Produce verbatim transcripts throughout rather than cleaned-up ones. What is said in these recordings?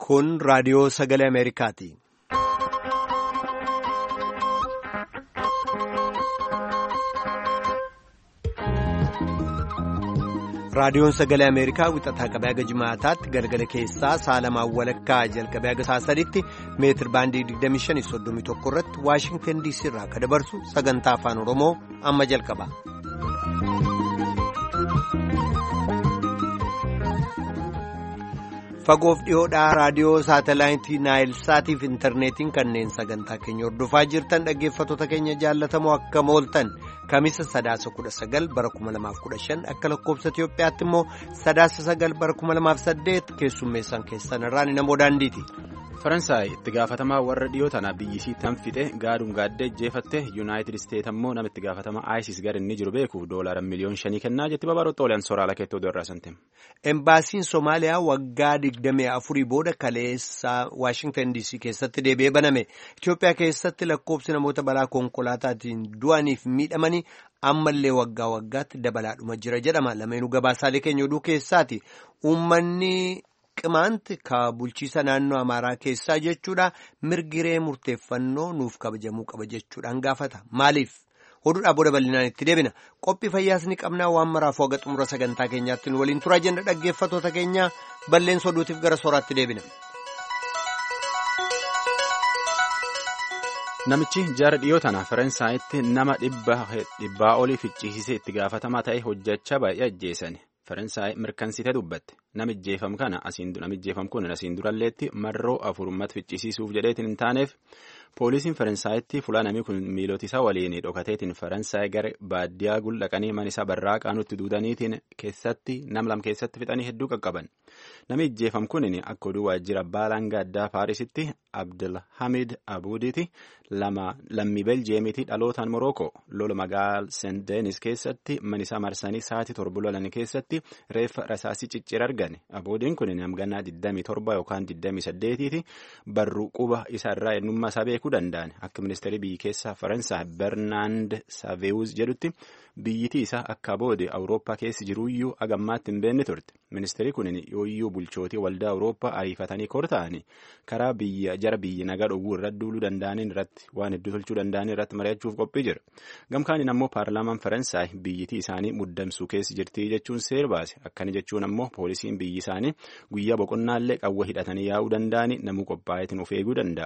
Kun raadiyoo sagalee Ameerikaati. Raadiyoon sagalee Ameerikaa wixataa qabee haga jimaataatti galgala keessaa saalamaan walakkaa jalqabee haga saasaditti meetir baandii digdamii shan soddomii tokko irratti Waashingtan diisii irraa akka dabarsu sagantaa afaan Oromoo amma jalqaba. Fagoof dhiyoodhaa raadiyoo saatalaayitii Naayilsaatii fi intarneetiin kanneen sagantaa keenya hordofaa jirtan dhaggeeffattoota keenya jaallatamoo akkam ooltan kamisa sadaasa kudha sagal bara kuma lamaaf kudha shan akka lakkoofsa Itiyoophiyaatti immoo sadaasa sagal bara kuma lamaaf saddeet keessummeessan keessan irraan namoo daandiiti. Faransaay itti gaafatamaa warra dhiyoo tanaa biyyisii tan fixe gaaduun gaaddee jeefatte yuunaayitid isteet ammoo nama itti gaafatamaa isis gara inni jiru beekuuf doolaara miliyoon shanii kennaa jetti babaroota oliyaan soraala keettoo doorraa santim. Embaasiin Somaaliyaa waggaa digdamii afurii booda kaleessa Waashingtan diisii keessatti deebi'ee baname. Itiyoophiyaa keessatti lakkoofsi namoota balaa konkolaataatiin du'aniif miidhamanii ammallee waggaa waggaatti dabalaadhuma jira jedhama. Lameenuu gabaasaalee keenya oduu keessaati. Uummanni Qimaanti ka bulchiisa naannoo Amaaraa keessaa jechuudha mirgiree murteeffannoo nuuf kabajamuu qaba jechuudhaan gaafata. Maaliif? Oduudhaa booda bal'inaan itti deebina. Qophii fayyaas ni qabnaa waan maraafuu haga xumura sagantaa keenyaatti nu waliin turaa jenna dhaggeeffattoota keenya balleessa oduutiif gara sooraatti deebina. Namichi jaara dhiyoo tana Faransaayitti nama dhibbaa olii ficcisiisee itti gaafatamaa ta'e hojjechaa baay'ee ajjeesan. Faransaay mirkansitee dubbatte nami jeefam kana nami jeefam kun asiin duralleetti marroo afurummat ficcisiisuuf jedheetiin hin taaneef poolisiin Faransaayitti fulaa namni kun miilota isaa waliin dhokateetiin Faransaay gara baadiyyaa guldhaqanii man isaa barraaqaa nutti duudaniitiin keessatti nam lam keessatti fixanii hedduu qaqqaban. Nami jeefam kun akka oduu waajjira baalaangaa addaa Paarisitti Abdelhamid Abuudiiti lama lammii Beljeemiiti dhalootaan Morookoo lola magaal Seent Deenis keessatti man isaa marsanii sa'aatii torba lolan keessatti reeffa rasaasii ciccira argane. Abuudiin kun namgannaa digdamii torba yookaan digdamii saddeetiiti barruu quba isaa irraa eenyummaa isaa beekuu danda'an. Akka ministeerri biyyi keessaa Faransaay Bernaand Saveuz jedhutti biyyittii isaa akka boode Awurooppaa keessi jiruuyyuu agammaatti hin beekne turte. Ministeerri kun yooyyuu bulchootii waldaa Awurooppaa ariifatanii kor ta'anii karaa biyya jara biyyi nagaa dhowwuu irratti duuluu danda'aniin irratti waan hedduu tolchuu danda'anii irratti mari'achuuf qophii jira. Gamkaaniin ammoo paarlaamaan Faransaay biyyittii isaanii muddamsuu keessi jirti jechuun seer baase. Akkana jechuun ammoo poolisiin biyyi isaanii guyyaa boqonnaallee qawwa hidhatanii yaa'uu danda'anii namuu qophaa'eetiin of eeguu danda'a.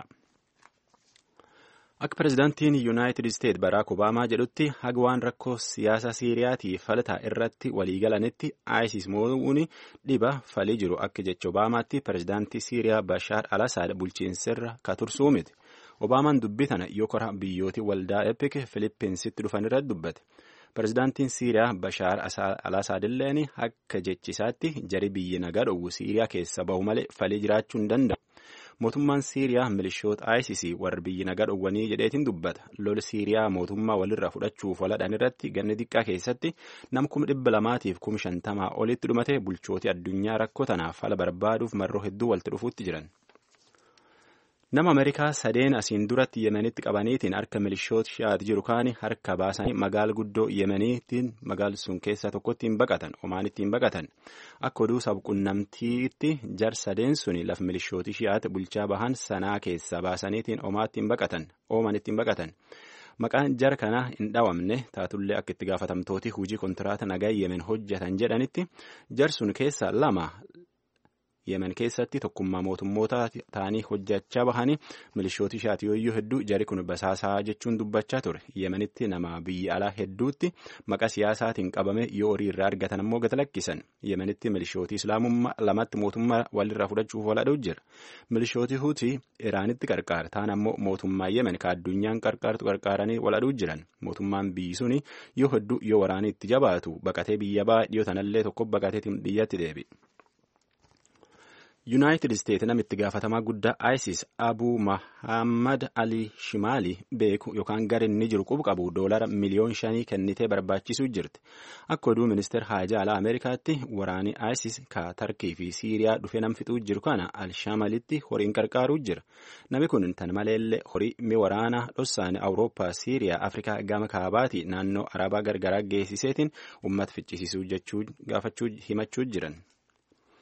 Akka pirezidaantiin yuunaayitid isteet Baraak Obaamaa jedhutti haga waan rakkoo siyaasa Siiriyaatii falataa irratti waliigalanitti isis moo'uun dhiba falii jiru akka jecha Obaamaatti pirezidaantii Siiriyaa Bashaar al-Asaad bulchiinsirra ka tursuu miti. Obaamaan dubbii tana yoo kora biyyootii waldaa Epik Filippinsitti dhufan irratti dubbate. Pirezidaantiin Siiriyaa Bashaar al-Asaadilleen akka jechisaatti jari biyyi nagaa dhowwu Siiriyaa keessa bahu malee falii jiraachuu hin danda'u. Mootummaan Siiriyaa milishoota isis warra biyyi nagaa dhowwanii jedheetiin dubbata. Loli Siiriyaa mootummaa walirraa fudhachuuf waladhaan irratti ganni xiqqaa keessatti nam kuma dhibba lamaatiif kuma shantamaa olitti dhumate bulchootii addunyaa rakkoo tanaaf fala barbaaduuf marroo hedduu walitti dhufuutti jiran. Nama Ameerikaa sadeen asiin duratti Yemenitti qabaniitiin harka milishoota shi'aati jiru kaani harka baasanii magaala guddoo Yemeniitiin magaala sun keessaa tokkotti hin baqatan Omaanitti hin baqatan. Akka oduu sabquunnamtiitti jar sadeen suni laf milishooti shi'aati bulchaa bahan sanaa keessaa baasaniitiin Omaatti hin baqatan Oomanitti hin baqatan. Maqaan jar kanaa hin dhawamne taatullee akka itti gaafatamtooti hujii kontiraata nagaa Yemen hojjetan jedhanitti jar sun keessaa lama. Yemen keessatti tokkummaa mootummoota ta'anii hojjechaa bahanii milishooti shaatiyooyyuu hedduu jari kun basaasaa jechuun dubbachaa ture. Yemenitti nama biyya alaa hedduutti maqaa siyaasaatiin qabame yoo horii irraa argatan ammoo gata lakkisan. Yemenitti milishooti islaamummaa lamatti mootummaa walirraa fudhachuuf waladhuu jira. Milishooti huutii Iraanitti qarqaara ta'an ammoo mootummaa Yemen ka addunyaan qarqaartu qarqaaranii waladhuu jiran. Mootummaan biyyi suni yoo hedduu yoo waraanii itti jabaatu baqatee biyya ba'a dhiyoo tanallee tokko baqateetiin biyyatti deebi. Yuunaayitid isteet nama itti gaafatamaa guddaa isis Abuu Muhammad Ali Shimaali beeku yookaan gara inni jiru qubu qabu doolara miliyoon shanii kennitee barbaachisuu jirti. Akka oduu ministeer haajaa alaa Ameerikaatti waraanii isis ka Tarkii fi Siiriyaa dhufee nam fixuu jiru kana Al-Shamalitti horiin qarqaaruu jira. Namni kun tan maleellee horii mi waraanaa dhossaanii Awurooppaa Siiriyaa Afrikaa gama kaabaati naannoo Arabaa gargaraa geessiseetiin uummata ficcisiisuu jechuu gaafachuu himachuu jiran.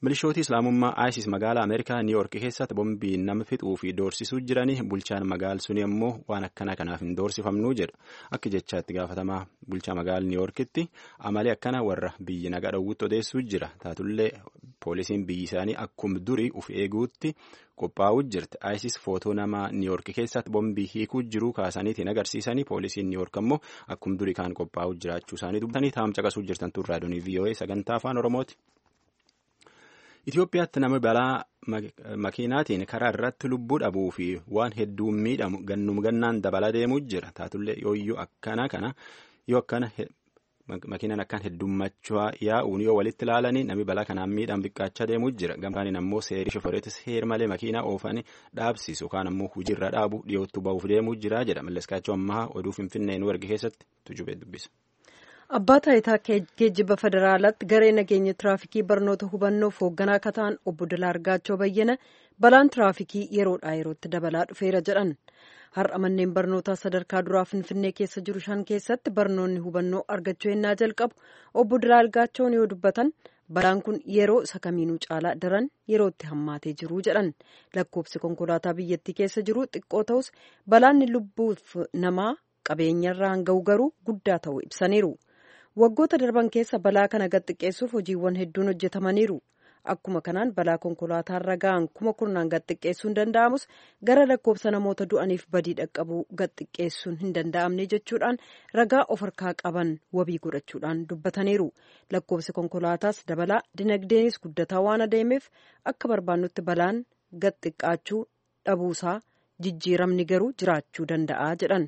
Milishooti Islaamummaa ISIS magaalaa Ameerikaa Niiyork keessatti bombii nama fixuu fi doorsisuu jiranii bulchaan magaala suni ammoo waan akkana kanaaf hin doorsifamnuu jedha. Akka jechaatti gaafatamaa bulchaa magaala Niiyorkitti amalee akkana warra biyyi nagaa dhowwutti odeessuu jira. Taatullee poolisiin biyyi isaanii akkuma durii uf eeguutti qophaa'uu jirti. ISIS footoo nama Niiyork keessatti bombii hiikuu jiru kaasaniitiin agarsiisanii poolisiin Niiyork ammoo akkuma durii kaan qophaa'uu jiraachuu isaanii dubbatanii taa'um caqasuu jirtan turraa doonii V O A sagantaa afaan Oromooti. Itoophiyaatti nama balaa makiinaatiin karaa irratti lubbuu dhabuu fi waan hedduu miidhamu gannum gannaan dabala deemuu jira. Taatullee yooyyuu akkana kana yoo akkana makiinaan akkaan heddummachaa yaa'uun yoo walitti ilaalanii namni balaa kanaan miidhaan xiqqaachaa deemuu jira. Gamtaaniin ammoo seerii shofooreetis heer malee makiinaa oofanii dhaabsisu yookaan ammoo hojiirra dhaabu dhiyootti ba'uuf deemuu jira jedha. Malleskaachuu ammaa oduu Finfinnee nu erge keessatti tujubee dubbisa. Abbaa taayitaa geejjiba federaalaatti garee nageenya tiraafikii barnoota hubannoof hoogganaa akka ta'an obbo Dilaa Argaachoo Bayyana balaan tiraafikii yeroodhaa yerootti dabalaa dhufeera jedhan. Har'a manneen barnootaa sadarkaa duraa Finfinnee keessa jiru shan keessatti barnoonni hubannoo argachuu yennaa jalqabu obbo Dilaa Argaachoon yoo dubbatan balaan kun yeroo isa kamiinuu caalaa daran yerootti hammaatee jiru jedhan. Lakkoofsi konkolaataa biyyattii keessa jiru xiqqoo ta'us balaanni lubbuuf namaa qabeenyarraan ga'u garuu guddaa ta'uu ibsaniiru. Waggoota darban keessa balaa kana gad xiqqeessuuf hojiiwwan hedduun hojjetamaniiru. Akkuma kanaan balaa konkolaataa ga'an kuma kurnaan gad xiqqeessuun danda'amus gara lakkoofsa namoota du'aniif badii dhaqqabuu gad xiqqeessuun hin danda'amne jechuudhaan ragaa of harkaa qaban wabii godhachuudhaan dubbataniiru. Lakkoofsi konkolaataas dabalaa dinagdeenis guddataa waan adeemeef akka barbaannutti balaan gad xiqqaachuu dhabuusaa jijjiiramni garuu jiraachuu danda'a jedhan.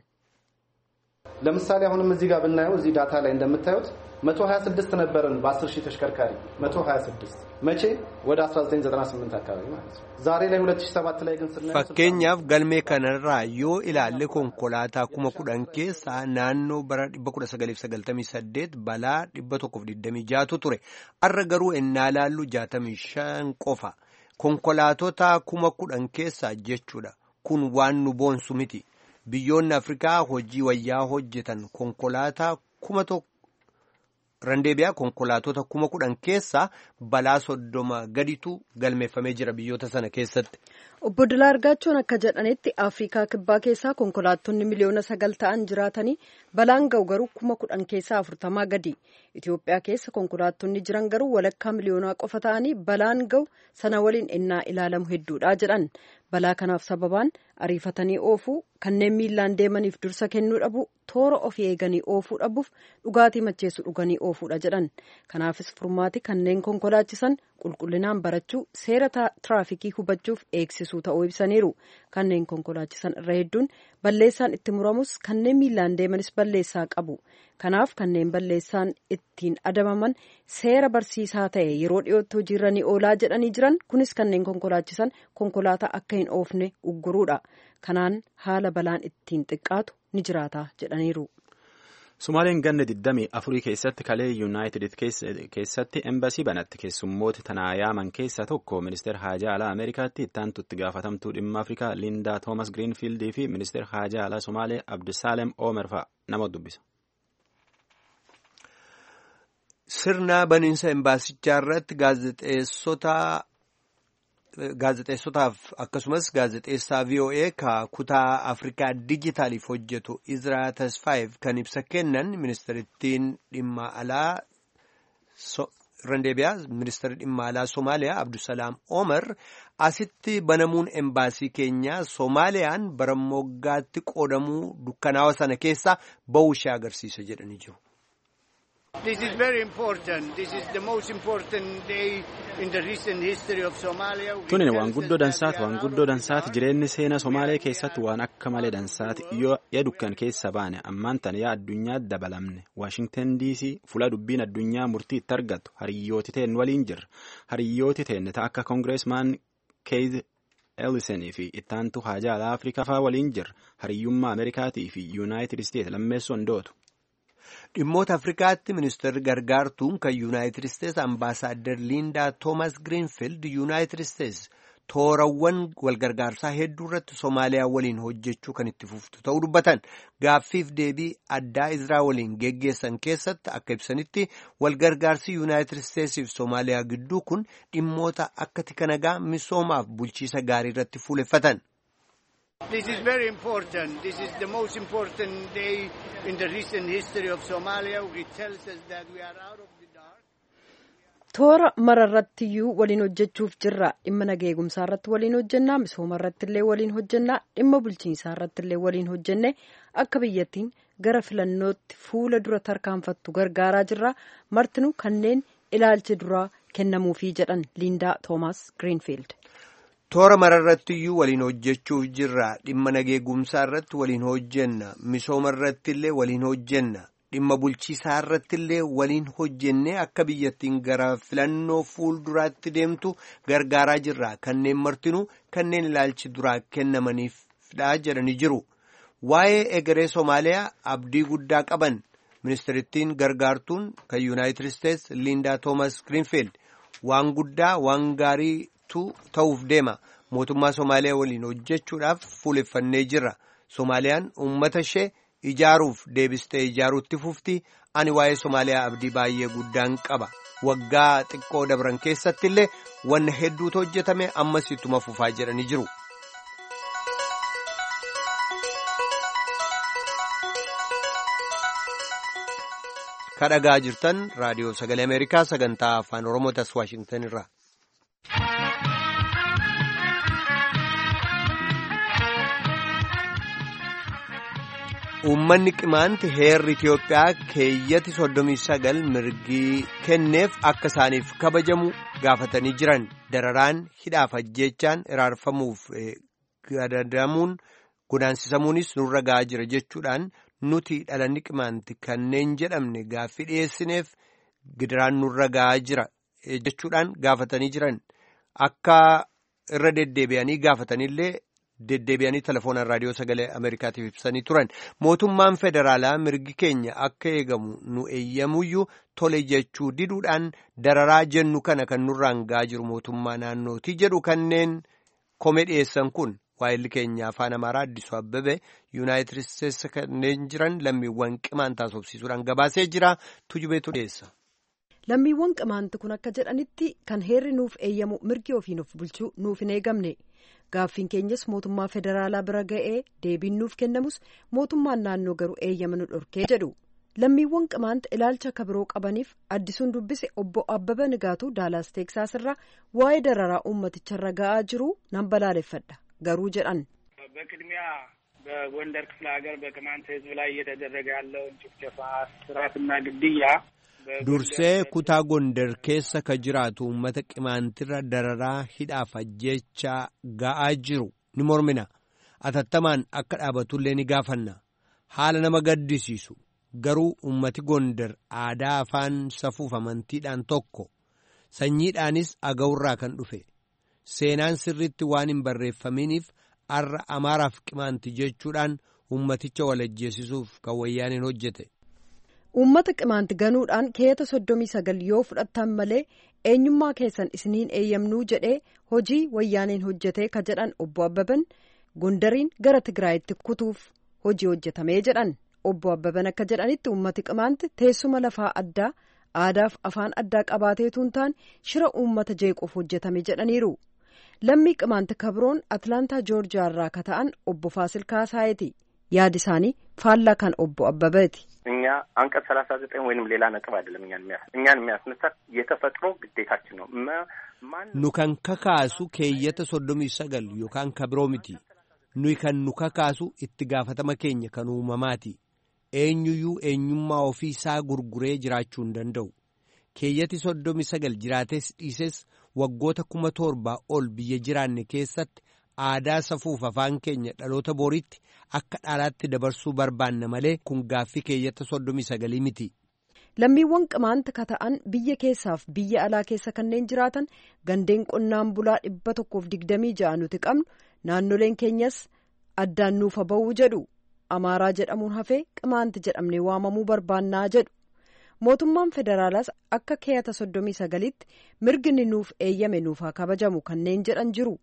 ለምሳሌ አሁንም እዚህ ጋር ብናየው እዚህ ዳታ ላይ እንደምታዩት መቶ ሀያ ስድስት ነበርን በ10 ሺህ ተሽከርካሪ መቶ ሀያ ስድስት መቼ ወደ አስራ ዘጠኝ ዘጠና ስምንት አካባቢ ማለት ነው ዛሬ ላይ ሁለት ሺህ ሰባት ላይ ግን ስናየው fakkeenyaaf galmee kanarraa yoo ilaalle konkolaataa kuma kudhan keessaa naannoo bara dhibba kudha sagaliif sagaltamii saddeet balaa dhibba tokkoof digdamii jaatu ture har'a garuu ennaa laallu jaatamii shan qofa konkolaatota kuma kudhan keessaa jechuudha kun waan nu boonsu miti. Biyyoonni Afrikaa hojii wayyaa hojjetan konkolaataa kuma tokko randeebiyaa konkolaatota kuma kudhan keessaa balaa soddoma gaditu galmeeffamee jira biyyoota sana keessatti. Obbo Dilaa Argaachoon akka jedhanitti Afrikaa kibbaa keessaa konkolaattonni miliyoona sagal ta'an jiraatanii balaan ga'u garuu kuma kudhan keessaa afurtamaa gadi. Itoophiyaa keessa konkolaattonni jiran garuu walakkaa miliyoonaa qofa ta'anii balaan ga'u sana waliin ennaa ilaalamu hedduudha jedhan. Balaa kanaaf sababaan ariifatanii oofuu kanneen miillaan deemaniif dursa kennuu dhabu toora ofii eeganii oofuu dhabuuf dhugaatii macheessu dhuganii oofuudha jedhan. Kanaafis furmaati kanneen konkolaachisan qulqullinaan barachuu seera tiraafikii hubachuuf eegsisuu ta'uu ibsaniiru. Kanneen konkolaachisan irra hedduun balleessaan itti muramus kanneen miillaan deemanis balleessaa qabu. Kanaaf kanneen balleessaan ittiin adabaman seera barsiisaa ta'e yeroo dhiyootti hojiirra ni oolaa jedhanii jiran kunis kanneen konkolaachisan konkolaataa akka hin oofne ugguruudha. Kanaan haala balaan ittiin xiqqaatu ni jiraata jedhaniiru. Sumaaleen ganna digdamii afurii keessatti kalee yuunaayitid keessatti embasii banatti keessummoota tanaa yaaman keessaa tokko ministeera haajaa alaa Ameerikaatti ittaantutti gaafatamtuu dhimma Afrikaa Lindaa Toomas Giriinfiildii fi ministeera haajaa alaa Somaalee Abdusaalem Oomer fa'a nama dubbisa. Sirna baniinsa embaasichaa irratti gaazexeessota gaazexeessotaaf akkasumas gaazexeessaa V O A ka kutaa Afrikaa dijitaaliif hojjetu Izraa Tasfaayeef kan ibsa kennan ministeerittiin dhimma alaa randeebiyaa ministeerri dhimma alaa Somaaliyaa Abdusalaam Omer asitti banamuun embaasii keenyaa Soomaaliyaan bara moggaatti qoodamuu dukkanaawa sana keessaa ba'uu ishee agarsiisa jedhanii jiru. This is very important. This is the most important day in the recent history of Somalia. Tuni waan guddoo dansaati waan guddoo dansaati jireenyi seenaa Somaaliyaa keessatti waan akka malee dansaati yoo yaa dukkan keessa baane ammaan tan yaa addunyaa dabalamne Washington D C fuula dubbiin addunyaa murtii itti argatu hariyyooti ta'en waliin jirra hariyyooti ta'en akka Congressman Keith Ellison fi ittaantu haajaa alaa Afrikaa faa waliin jirra hariyyummaa Ameerikaatii fi United States lammeessoon dootu. Dhimmoota Afrikaatti ministeerri gargaartuun kan Yuunaayitid Isteets ambaasaaddar Liindaa Toomas Giriinfiild Yuunaayitid Isteets toorawwan walgargaarsaa hedduu irratti Somaaliyaa waliin hojjechuu kan itti fuftu ta'uu dubbatan. Gaaffiif deebii addaa Izraa waliin geggeessan keessatti akka ibsanitti walgargaarsi Yuunaayitid Isteetsiif Somaaliyaa gidduu kun dhimmoota akka tika nagaa misoomaaf bulchiisa gaarii irratti fuuleffatan. This is very important. This is the most important day in the recent history of Somalia. It tells us that we are out of the dark. Toora mararrattiyyuu waliin hojjechuuf jirra. Dhimma nageegumsaa irratti waliin hojjennaa, misooma irratti illee waliin hojjennaa, dhimma bulchiinsaa irratti illee waliin hojjenne akka biyyattiin gara filannootti fuula dura tarkaanfattu gargaaraa jirra. Martinuu kanneen ilaalchi duraa kennamuufii jedhan Liindaa Toomaas Greenfield. Toora mararrattiyyuu waliin hojjechuuf jirra. Dhimma nageegumsaa irratti waliin hojjenna, misooma irratti illee waliin hojjenna. Dhimma bulchiisaa irratti illee waliin hojjennee akka biyyattiin gara filannoo fuulduraatti deemtu gargaaraa jirra. Kanneen martinuu kanneen ilaalchi duraa kennamaniifdha jedhanii jiru. Waa'ee egeree Somaaliyaa abdii guddaa qaban ministeerittiin gargaartuun kan Yuunaayitid Isteets Liindaa Toomas Greenfield waan guddaa waan gaariitu ta'uuf deema. Mootummaa Somaaliyaa waliin hojjechuudhaaf fuuleffannee jirra. Somaaliyaan uummata ishee ijaaruuf deebistee ijaaruutti fufti. Ani waa'ee Somaaliyaa abdii baay'ee guddaan qaba. Waggaa xiqqoo dabran keessatti illee wanna hedduutu hojjetame ammas ittuma fufaa jedhanii jiru. Kadhagaa jirtan raadiyoo sagalee Ameerikaa sagantaa afaan Oromootas Waashingtan irraa. Uummanni qimaanti heerri Itiyoophiyaa keeyyati soddomii sagal mirgii kenneef akka isaaniif kabajamu gaafatanii jiran. Dararaan hidhaaf ajjeechaan iraarfamuuf gadadamuun godaansisamuunis nurra ga'aa jira jechuudhaan nuti dhalanni qimaanti kanneen jedhamne gaaffii dhiyeessineef gidiraan nurra ga'aa jira jechuudhaan gaafatanii jiran. Akka irra deddeebi'anii gaafatanillee deddeebi'anii telefoonaan raadiyoo sagalee Ameerikaatiif ibsanii turan. Mootummaan federaalaa mirgi keenya akka eegamu nu eeyyamuyyuu tole jechuu diduudhaan dararaa jennu kana kan nurraan ga'aa jiru mootummaa naannootii jedhu kanneen komee dhiyeessan kun waa'illi keenya afaan Amaaraa Addisuu Abbabee Yuunaayitid Isteets kanneen jiran lammiiwwan qimaantaa sobsiisuudhaan gabaasee jira. Tujubeetu dhiyeessa. Lammiiwwan qimaanti kun akka jedhanitti kan heerri nuuf eeyyamu mirgi ofiin of bulchuu nuuf hin eegamne. Gaaffiin keenyas mootummaa federaalaa bira ga'ee deebiin nuuf kennamus mootummaan naannoo garuu eeyyama nu dhorkee jedhu. Lammiiwwan qimaanta ilaalcha kabiroo qabaniif Addisuun dubbise obbo Abbaba Nigaatuu Daalaas Teeksaas irraa waa'ee dararaa uummaticharra ga'aa jiru nan balaaleffadha garuu jedhan. በቅድሚያ በጎንደር ክፍለ ሀገር በቅማንት ህዝብ ላይ እየተደረገ ያለውን ጭፍጨፋ ስርዓትና ግድያ Dursee kutaa Gondar keessa ka jiraatu uummata qimaantirra dararaa hidhaaf ajjeechaa ga'aa jiru ni mormina. Atattamaan akka dhaabatullee ni gaafanna. Haala nama gaddisiisu garuu uummati Gondar aadaa afaan safuuf amantiidhaan tokko sanyiidhaanis agawurraa kan dhufe seenaan sirriitti waan hin barreeffaminiif arra Amaaraaf qimaanti jechuudhaan uummaticha walajjeesisuuf kan wayyaaniin hojjete. Uummata qimaanti ganuudhaan keeyata soddomii sagal yoo fudhattan malee eenyummaa keessan isiniin eeyyamnuu jedhee hojii wayyaaniin hojjetee ka jedhan obbo Abbaban Gondariin gara Tigraayitti kutuuf hojii hojjetamee jedhan. Obbo Abbaban akka jedhanitti uummati qimaanti teessuma lafaa addaa aadaaf afaan addaa qabaateetuun ta'an shira uummata jeequuf hojjetame jedhaniiru. Lammii qimaanti kabroon Atlaantaa Joorjiyaa irraa ka ta'an obbo Faasil Kaasaayeti. Yaadi isaanii faallaa kan obbo Abbabeeti. እኛ አንቀጽ ሰላሳ ዘጠኝ ወይንም ሌላ ነጥብ አይደለም እኛን የሚያስ እኛን የሚያስነሳ የተፈጥሮ ግዴታችን ነው። nu kan kakaasu keeyyata soddomii sagal yookaan kabiroo miti. Nuyi kan nu kakaasu itti gaafatama keenya kan uumamaati. Eenyuyyuu eenyummaa ofii isaa gurguree jiraachuu hin danda'u. Keeyyati soddomii sagal jiraates dhiises waggoota kuma torbaa ol biyya jiraanne keessatti aadaa safuuf afaan keenya dhaloota boriitti akka dhaalaatti dabarsuu barbaanna malee kun gaaffii keeyyata soddomii sagalii miti. Lammiiwwan qimaanta ka ta'an biyya keessaaf biyya alaa keessa kanneen jiraatan gandeen qonnaan bulaa dhibba tokkoof digdamii ja'a nuti qabnu naannoleen keenyas addaan nuuf ba'uu jedhu. Amaaraa jedhamuun hafee qimaanti jedhamnee waamamuu barbaannaa jedhu. Mootummaan federaalaas akka keeyyata soddomii sagalitti mirgi nuuf eeyyame nuuf haa kabajamu kanneen jedhan jiru.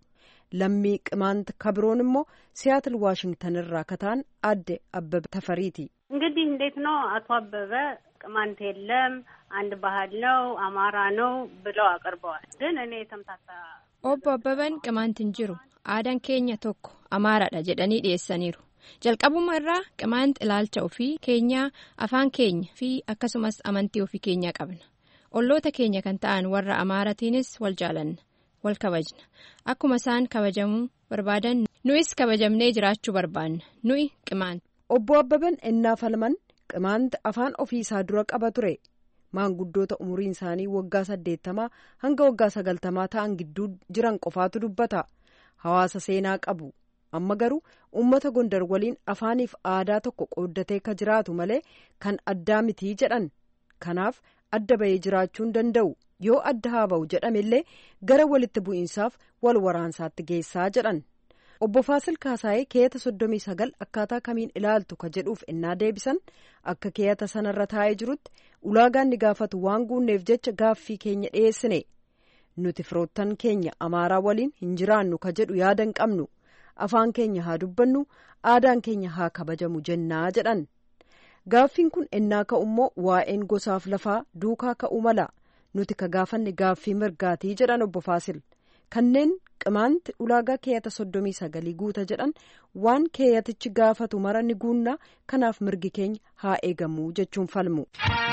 lammii qimaant kabroon immoo Siyaatil Waashingtan irraa kataan adde Abbebe Tafariiti. እንግዲህ እንዴት ነው አቶ አበበ ቅማንት የለም አንድ ባህል ነው አማራ ነው ብለው አቀርበዋል። ግን እኔ ተምታታ ኦቦ አበበን ቅማንት እንጅሩ አዳን ኬኛ ቶኮ አማራዳ ጀደኒ ዲየሰኒሩ jalqabuma irraa qimaant ilaalcha ofii keenya afaan keenya fi akkasumas amantii ofii keenya qabna olloota keenya kan ta'an warra amaaratiinis wal jaalanna wal kabajna akkuma isaan kabajamuu barbaadan nuyis kabajamnee jiraachuu barbaanna nuyi qimaant. Obbo Abbaban ennaa falman qimaant afaan ofii isaa dura qaba ture maanguddoota umuriin isaanii waggaa saddeettamaa hanga waggaa sagaltamaa ta'an gidduu jiran qofaatu dubbata hawaasa seenaa qabu. Amma garuu uummata Gondar waliin afaaniif aadaa tokko qooddatee ka jiraatu malee kan addaa mitii jedhan kanaaf adda bahee jiraachuu hin danda'u yoo adda haa ba'u jedhamellee gara walitti bu'iinsaaf wal waraansaatti geessaa jedhan. Obbo Faasil Kaasaayee keeyata soddomii sagal akkaataa kamiin ilaaltu ka jedhuuf ennaa deebisan akka keeyata sanarra taa'ee jirutti ulaagaan ni gaafatu waan guunneef jecha gaaffii keenya dhiyeessine nuti firoottan keenya amaaraa waliin hin jiraannu ka jedhu yaada hin qabnu. Afaan keenya haa dubbannu aadaan keenya haa kabajamu jennaa jedhan gaaffiin kun ennaa ka'ummoo waa'een gosaaf lafaa duukaa ka'uu mala nuti ka gaafanne gaaffii mirgaatii jedhan obbo Faasil kanneen qimaanti ulaagaa keeyata soddomii sagalii guuta jedhan waan keeyatichi gaafatu mara ni guunnaa kanaaf mirgi keenya haa eegamuu jechuun falmu.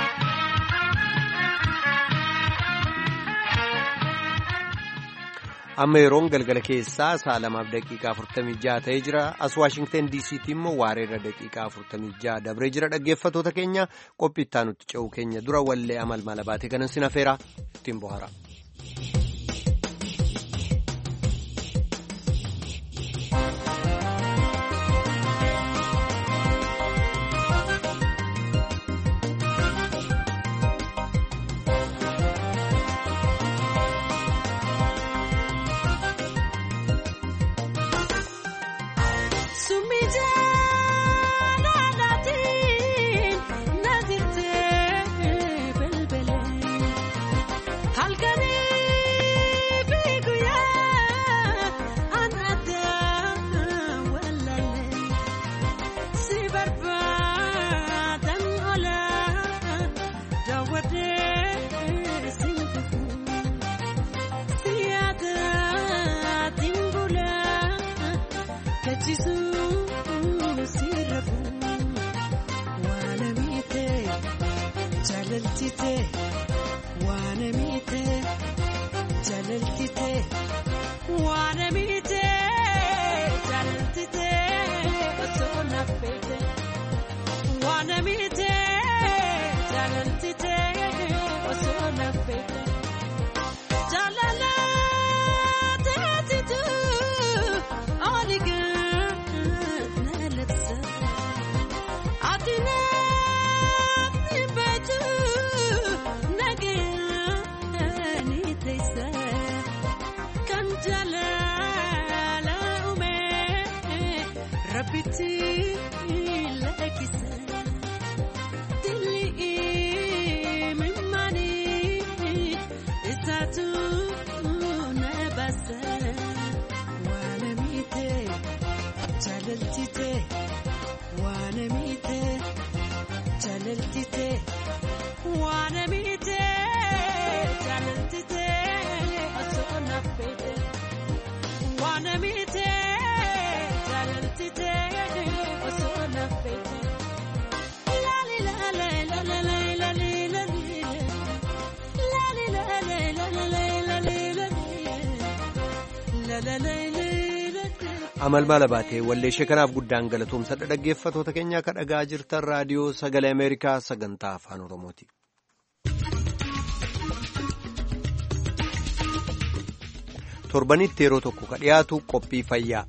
Amma yeroon galgala keessaa sa'a lamaaf daqiiqaa afurtamii jaha ta'ee jira. As Waashingtan diisiitti immoo waareerra daqiiqaa afurtamii jaha dabree jira. Dhaggeeffattoota keenya qophii itti aanutti ce'uu keenya dura wallee amal mala baatee kanan sin afeera ittiin bohaara. Amal mala baatee walleeshee kanaaf guddaan galatoomsadha. Dhaggeeffattoota keenya akka dhagaa jirtan raadiyoo sagalee Ameerikaa sagantaa afaan Oromooti. Torbanitti yeroo tokko ka dhiyaatu qophii fayyaa.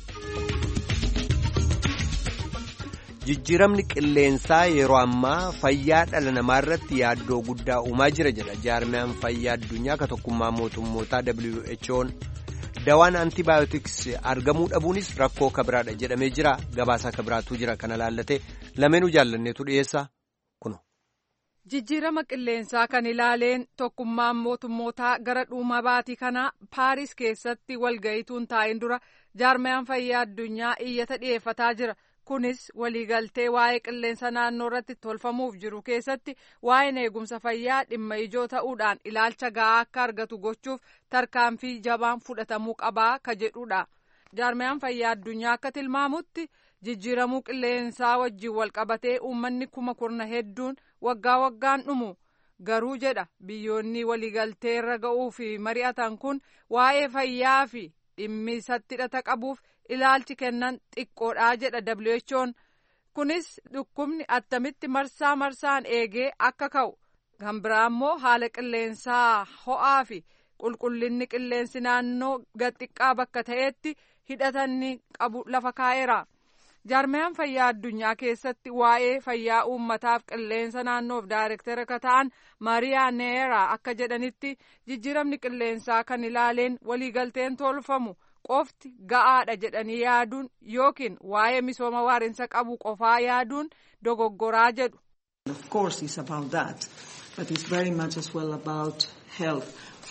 Jijjiiramni qilleensaa yeroo ammaa fayyaa dhala namaa irratti yaaddoo guddaa uumaa jira jedha jaarmiyaan fayyaa addunyaa ka tokkummaa mootummootaa W H O. Dawaan antibiyootiks argamuu dhabuunis rakkoo kabiraadha jedhamee jira. Gabaasaa kabiraatu jira kana laallatee lameenuu jaallanneetu dhiyeessa kuno. Jijjiirama qilleensaa kan ilaaleen tokkummaan mootummootaa gara dhuma baatii kanaa Paaris keessatti walga'ituun taa'in dura jaarmayaan fayyaa addunyaa iyyata dhiyeeffataa jira. Kunis waliigaltee waa'ee qilleensa naannoo irratti tolfamuuf jiru keessatti waa'een eegumsa fayyaa dhimma ijoo ta'uudhaan ilaalcha ga'aa akka argatu gochuuf tarkaanfii jabaan fudhatamuu qabaa ka jedhudha. Jaarmayaan fayyaa addunyaa akka tilmaamutti jijjiiramuu qilleensaa wajjin walqabatee uummanni kuma kurna hedduun waggaa waggaan dhumu. Garuu jedha biyyoonni waliigaltee irra ga'uu fi mari'atan kun waa'ee fayyaa fi dhimmi isatti hidhata qabuuf ilaalchi kennan xiqqoodhaa jedha W H O'n. Kunis dhukkubni attamitti marsaa marsaan eegee akka ka'u kan biraa immoo haala qilleensaa ho'aa fi qulqullinni qilleensi naannoo gad xiqqaa bakka ta'etti hidhatanni qabu lafa kaa'eera. Jaarmayaan fayyaa addunyaa keessatti waa'ee fayyaa uummataaf qilleensa naannoof daayirektara akka ta'an Mariyaa Neeraa akka jedhanitti jijjiiramni qilleensaa kan ilaaleen waliigalteen tolfamu qofti ga'aadha jedhanii yaaduun yookiin waa'ee misooma waarinsa qabu qofaa yaaduun dogoggoraa jedhu. Of course it's about that, but it's very much as well about health.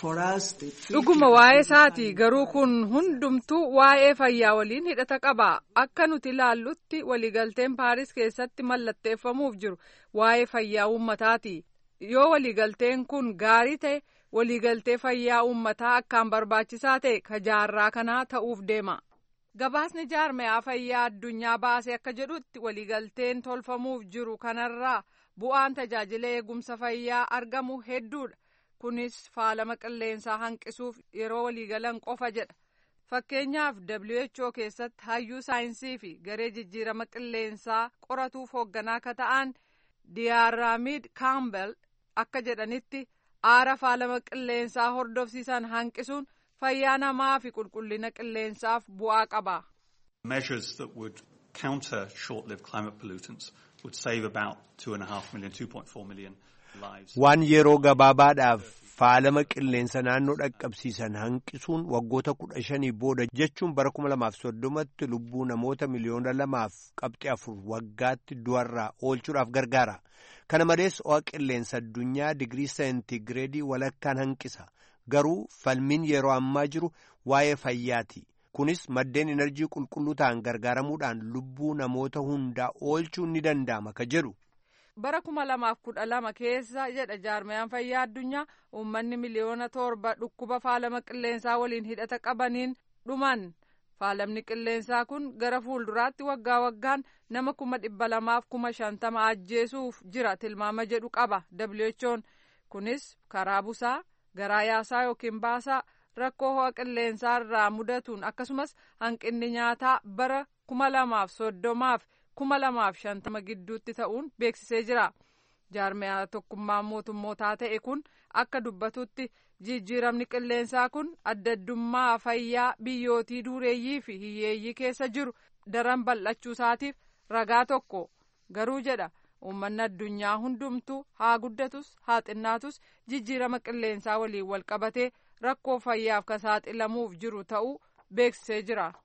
Dhuguma waa'ee isaati garuu kun hundumtuu waa'ee fayyaa waliin hidhata qaba. Akka nuti ilaallutti waliigalteen Paaris keessatti mallatteeffamuuf jiru waa'ee fayyaa uummataati. Yoo waliigalteen kun gaarii ta'e waliigaltee fayyaa uummataa akkaan barbaachisaa ta'e ka jaarraa kanaa ta'uuf deema. Gabaasni jaarmayaa fayyaa addunyaa baase akka jedhutti waliigalteen tolfamuuf jiru kanarraa bu'aan tajaajila eegumsa fayyaa argamu hedduudha. Kunis faalama qilleensaa hanqisuuf yeroo waliigalan qofa jedha. Fakkeenyaaf W H O keessatti hayyuu saayinsii fi garee jijjiirama qilleensaa qoratuuf hoogganaa akka ta'an Diyaaraamiid Kaambel akka jedhanitti aara faalama qilleensaa hordofsiisan hanqisuun fayyaa namaa fi qulqullina qilleensaaf bu'aa qaba. Measures that would counter short-lived climate pollutants would save about two and a half million, two point four million lives. Waan yeroo gabaabaadhaaf faalama qilleensa naannoo dhaqqabsiisan hanqisuun waggoota kudha shanii booda jechuun bara kuma lamaaf soddomatti lubbuu namoota miliyoona lamaaf qabxii afur waggaatti du'arraa oolchuudhaaf gargaara. Kana malees ho'a qilleensa addunyaa digirii seentigireedii walakkaan hanqisa. Garuu falmiin yeroo ammaa jiru waa'ee fayyaati. Kunis maddeen enerjii qulqulluu ta'an gargaaramuudhaan lubbuu namoota hundaa oolchuun ni danda'ama ka jedhu. Bara kuma lamaaf kudha lama keessa jedha jaarmayaan fayyaa addunyaa uummanni miliyoona torba dhukkuba faalama qilleensaa waliin hidhata qabaniin dhuman. Faalamni qilleensaa kun gara fuulduraatti waggaa waggaan nama kuma dhibba lamaaf kuma shantama ajjeesuuf jira tilmaama jedhu qaba W H O'n. Kunis karaa busaa, garaa yaasaa yookiin baasaa rakkoo ho'a qilleensaa irraa mudatuun akkasumas hanqinni nyaataa bara kuma lamaaf soddomaaf kuma lamaaf shantama gidduutti ta'uun beeksisee jira. Jaarmayaa tokkummaa mootummootaa ta'e kun akka dubbatutti jijjiiramni qilleensaa kun addaddummaa fayyaa biyyootii dureeyyii fi hiyyeeyyii keessa jiru daran bal'achuu isaatiif ragaa tokko. Garuu jedha uummanni addunyaa hundumtuu haa guddatus haa xinnaatus jijjiirama qilleensaa waliin wal qabatee rakkoo fayyaaf ka saaxilamuuf jiru ta'uu beeksisee jira.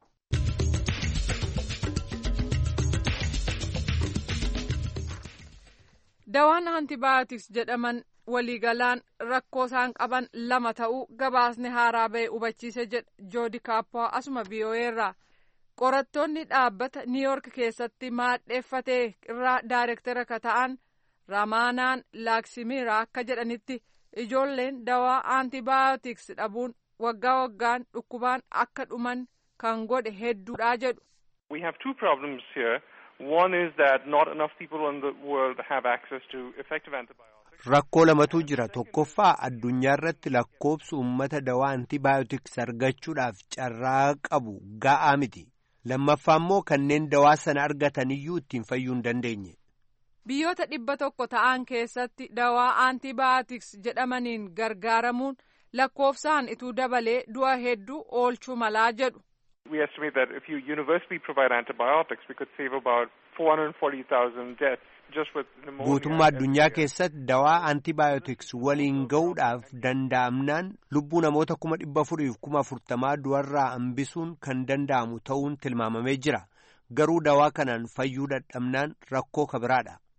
Dawaan antibiyootiks jedhaman waliigalaan rakkoo isaan qaban lama ta'uu gabaasni haaraa ba'e hubachiise jedha Joodi Kaappaa asuma V O A irraa. Qorattoonni dhaabbata Niiyork keessatti maadheeffatee irraa daayirektara ka ta'an Ramaanaan Laaksimiraa akka jedhanitti ijoolleen dawaa antibiyootiks dhabuun waggaa waggaan dhukkubaan akka dhuman kan godhe hedduudha jedhu. We have two problems here. One is that not enough people in the world have access to effective antibiotics. Rakkoo lamatu jira. Tokkoffaa addunyaa irratti lakkoobsi uummata dawaa antibiyootiks argachuudhaaf carraa qabu ga'aa miti. Lammaffaa immoo kanneen dawaa sana argataniyyuu ittiin fayyuu hin dandeenye. Biyyoota dhibba tokko ta'an keessatti dawaa antibiyootiks jedhamaniin gargaaramuun lakkoofsaan ituu dabalee du'a hedduu oolchuu malaa jedhu. We estimate that if you universally provide antibiotics, we could save about four hundred forty thousand deaths just with pneumonia. Guutummaa addunyaa keessatti dawaa antibiyootiks waliin ga'uudhaaf danda'amnaan lubbuu namoota kuma dhibba afuriif kuma afurtamaa du'arraa hambisuun kan danda'amu ta'uun tilmaamamee jira. Garuu dawaa kanaan fayyuu dadhabnaan rakkoo kabiraadha.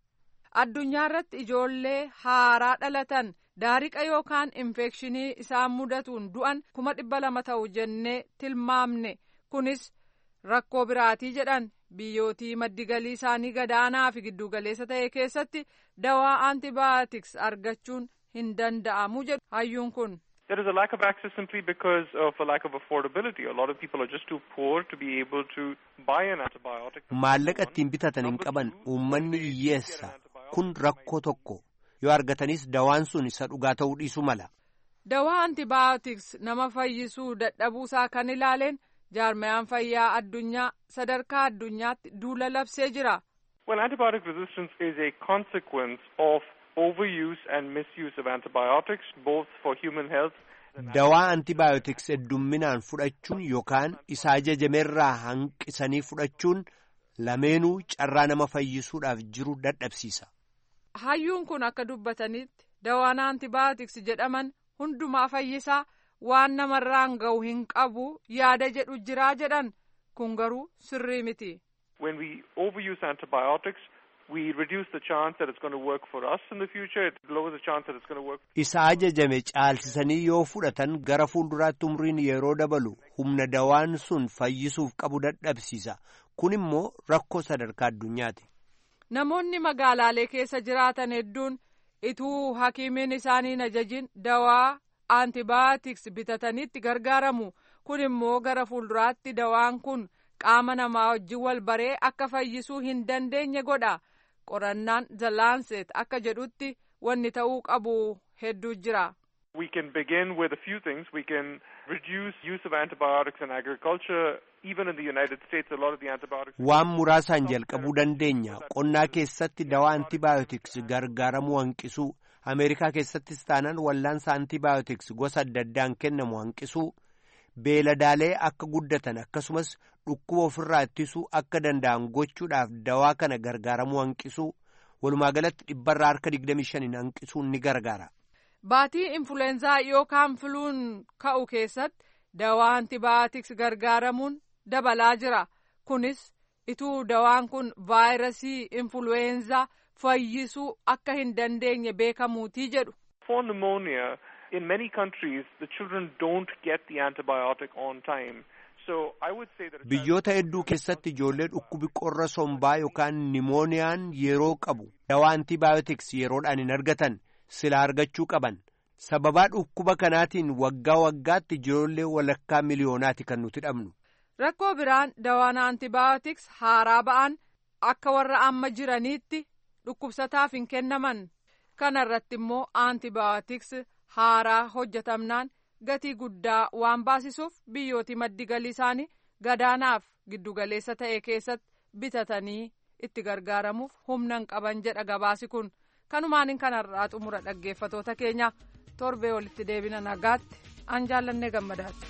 addunyaa irratti ijoollee haaraa dhalatan daariqa yookaan infekshinii isaan mudatuun du'an kuma dhibba lama ta'u jennee tilmaamne kunis rakkoo biraatii jedhan. Biyyootii maddi galii isaanii gadaanaa fi giddugaleessa ta'e keessatti dawaa antibiotics argachuun hin danda'amu jedhu hayyuun kun. There is a lack of access simply because of a lack of affordability. A lot of people are just too poor to be able to buy an antibiotic. Maallaqa ittiin bitatan hin qaban uummanni hiyyeessa kun rakkoo tokko yoo argatanis dawaan sun isa dhugaa ta'uu dhiisu mala. Dawaa antibiotics nama fayyisuu dadhabuusaa kan ilaaleen jaarmayaan fayyaa addunyaa sadarkaa addunyaatti duula labsee jira. Well, antibiotic resistance is a consequence of overuse and misuse of antibiotics, both for human health. Dawaa antibiotics heddumminaan fudhachuun yookaan isa ajajamerraa hanqisanii fudhachuun lameenuu carraa nama fayyisuudhaaf jiru dadhabsiisa. Hayyuun kun akka dubbatanitti dawaan antibiotics jedhaman hundumaa fayyisaa waan namarraan ga'u hin qabu yaada jedhu jiraa jedhan kun garuu sirrii miti. When we overuse antibiotics, we reduce the chance that it's going to work for us in the future. It lowers the chance that it's going to work. Isa ajajame caalsisanii yoo fudhatan gara fuulduraatti umriin yeroo dabalu humna dawaan sun fayyisuuf qabu dadhabsiisa. Kun immoo rakkoo sadarkaa addunyaati. Namoonni magaalaalee keessa jiraatan hedduun ituu hakiimiin isaanii hin ajajin dawaa antibiotics bitatanitti gargaaramu. Kun immoo gara fuulduraatti dawaan kun qaama namaa wajjin wal baree akka fayyisuu hin dandeenye godha. Qorannaan The Lancet akka jedhutti wanni ta'uu qabu hedduu jira. We can begin with a few things. We can reduce use of antibiotics in agriculture. Even in the United States, a lot of the antibiotics. Waan muraasaan jalqabuu dandeenya. Qonnaa keessatti dawaa antibiotics gargaaramuu hanqisuu. Ameerikaa keessattis taanaan wallaansa antibiotics gosa adda addaan kennamu hanqisuu. Beeladaalee akka guddatan akkasumas dhukkuba ofirraa ittisuu akka danda'an gochuudhaaf dawaa kana gargaaramuu hanqisuu. Walumaa galatti dhibbarraa harka digdamii shaniin hanqisuun ni gargaara. Baatii influenzaa yookaan filuun ka'u keessatti dawaa antibiotics gargaaramuun dabalaa jira. Kunis ituu dawaan kun vaayirasii influenzaa fayyisuu akka hin dandeenye beekamuutii jedhu. For pneumonia, in many countries, the children don't get the antibiotic on time. So I would say that biyyoota hedduu keessatti ijoollee dhukkubi qorra sombaa yookaan nimooniyaan yeroo qabu dawaa antibiotics yeroodhaan hin argatan sila argachuu qaban. Sababaa dhukkuba kanaatiin waggaa waggaatti ijoollee walakkaa miliyoonaati kan nuti dhabnu. Rakkoo biraan dawaan antibiotics haaraa ba'an akka warra amma jiraniitti dhukkubsataaf hin kennaman. Kana irratti immoo antibiotics haaraa hojjetamnaan gatii guddaa waan baasisuuf biyyooti maddi galii isaanii gadaanaaf giddugaleessa ta'e keessatti bitatanii itti gargaaramuuf humna hin qaban jedha gabaasi kun. Kanumaan kanarraa xumura dhaggeeffatoota keenya torbee walitti deebina nagaatti an jaallannee gammadaati.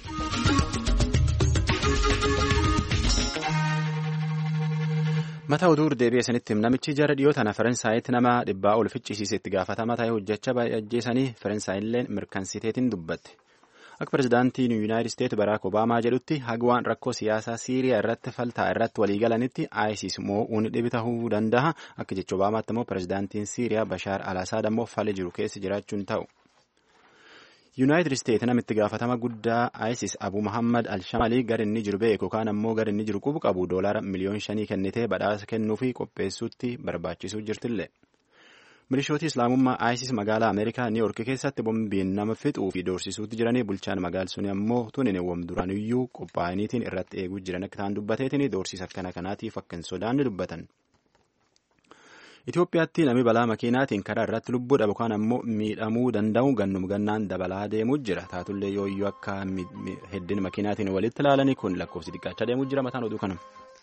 Mata oduu deebi'ee sanitti namichi jara dhiyoo tana Faransaayiti nama dhibbaa ol ficcisiise itti gaafatama ta'e hojjechaa ajjeesanii Faransaayillee mirkansiteetiin dubbatte. Akka pirezidaantiin Yuunaayitid Isteet Baraak Obaamaa jedhutti hagwaan rakkoo siyaasaa Siiriyaa irratti faltaa irratti waliigalanitti ISIS moo'uun dhibi ta'uu danda'a. Akka jecha Obaamaatti immoo pirezidaantiin Siiriyaa Bashaar al-Asaad ammoo fala jiru keessa jiraachuun ta'u. Yuunaayitid Isteet namitti gaafatama guddaa ISIS Abu Muhammad al-Shamalii gara inni jiru beeku yookaan ammoo gara inni jiru qubu qabu doolaara miliyoon shanii kennitee badhaasa kennuu fi qopheessuutti barbaachisuu jirtillee. Milishooti Islaamummaa ISIS magaalaa Ameerikaa Niw Yoork keessatti bombiin nama fixuu fi doorsisuutti jiranii bulchaan magaalaa suni ammoo tunin wam duraaniyyuu qophaa'aniitiin irratti eeguu jiran akka ta'an dubbateetiin doorsisa akkana kanaatiif akka hin sodaanne dubbatan. Itoophiyaatti namni balaa makiinaatiin karaa irratti lubbuu dhabu kan ammoo miidhamuu danda'u gannum gannaan dabalaa deemuu jira. Taatullee yooyyuu akka heddin makiinaatiin walitti ilaalanii kun lakkoofsi xiqqaachaa deemuu jira mataan oduu kanam.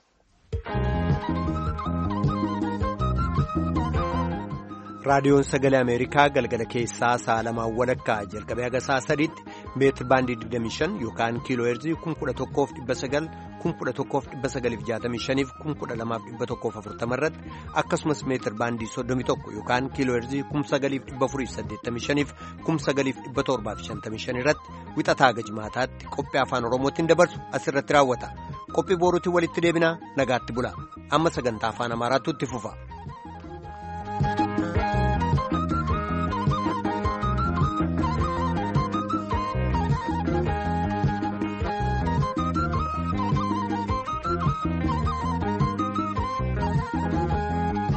Raadiyoon Sagalee Ameerikaa galgala keessaa sa'a lamaan walakkaa jalqabee haga sa'a sadiitti meetir baandii digdamii shan yookaan kiiloo heerzii kun kudha tokkoof dhibba sagal kun kudha tokkoof dhibba sagaliif jaatamii shaniif kun kudha lamaaf dhibba tokkoof afurtama irratti akkasumas meetir baandii soddomii tokko yookaan kiiloo heerzii kun sagaliif dhibba afuriif saddeettamii shaniif kun sagaliif dhibba torbaaf shantamii shan irratti wixataa haga jimaataatti qophii afaan oromootiin dabarsu asirratti raawwata qophii booruutiin walitti deebinaa nagaatti bula amma sagantaa afaan amaaraatti itti fufa.